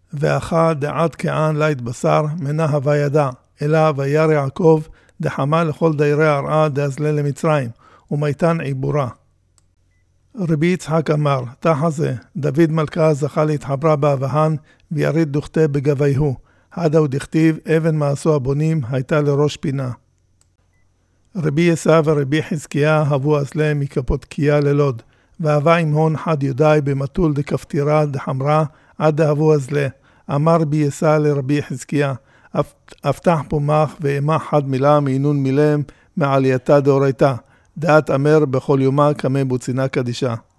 ואחא דעת כען לית בשר מנה הווה ידע, אלא וירא יעקב דחמה לכל דיירי הרעה דאזלה למצרים, ומייתן עיבורה. רבי יצחק אמר, תחזה, דוד מלכה זכה להתחברה באבהן, ויריד דוכתה בגביהו, הדאו דכתיב, אבן מעשו הבונים הייתה לראש פינה. רבי יסע ורבי חזקיה הבו אזלה מקפודקיה ללוד, והווה עם הון חד יודעי במטול דקפטירה דחמרה עד דהבו אזלה. אמר רבי יסע לרבי חזקיה, אבטח פומח ואימה חד מילה מעינון מילם מעלייתה דאורייתה, דעת אמר בכל יומה כמה בוצינה קדישה.